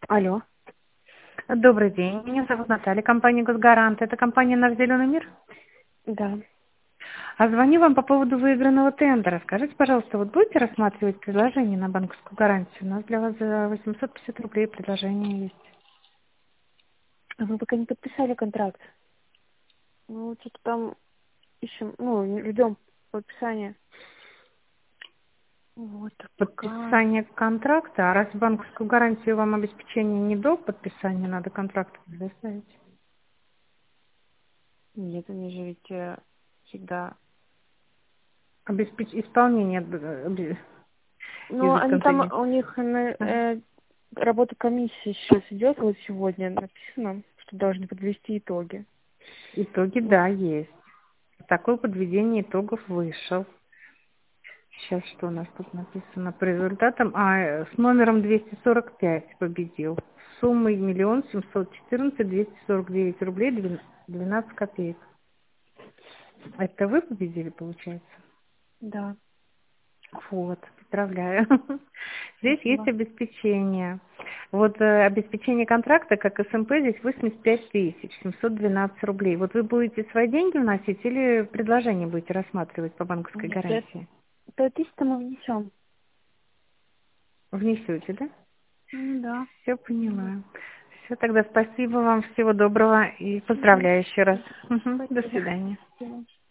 Алло. Добрый день, меня зовут Наталья, компания «Госгарант». Это компания «Наш зеленый мир». Да. А звоню вам по поводу выигранного тендера. Скажите, пожалуйста, вот будете рассматривать предложение на банковскую гарантию? У нас для вас за 850 рублей предложение есть. А мы пока не подписали контракт. Ну, что-то там ищем, ждем подписания. Вот, а пока... Подписание контракта, а раз банковскую гарантию вам обеспечение не до подписания, надо контракт предоставить. Нет, они же ведь всегда... Исполнение Ну, идут они там, контрагент. у них Ага. работа комиссии сейчас идет, вот сегодня написано, что должны подвести итоги. Итоги, Вот, да, есть. Такое подведение итогов вышел. Сейчас что у нас тут написано по результатам? С номером 245 победил. С суммой 1 714 249 рублей 12 копеек. Это вы победили, получается? да, Вот, поздравляю. Здесь есть спасибо. обеспечение. Вот обеспечение контракта, как СМП, здесь 85 712 рублей. Вот вы будете свои деньги вносить или предложение будете рассматривать по банковской Нет, гарантии? 5 тысяч мы внесем. Внесете, да? Да. Все понимаю. Все, тогда спасибо вам, всего доброго и Мгм. поздравляю еще раз. Мгм. До Спасибо. свидания. Спасибо.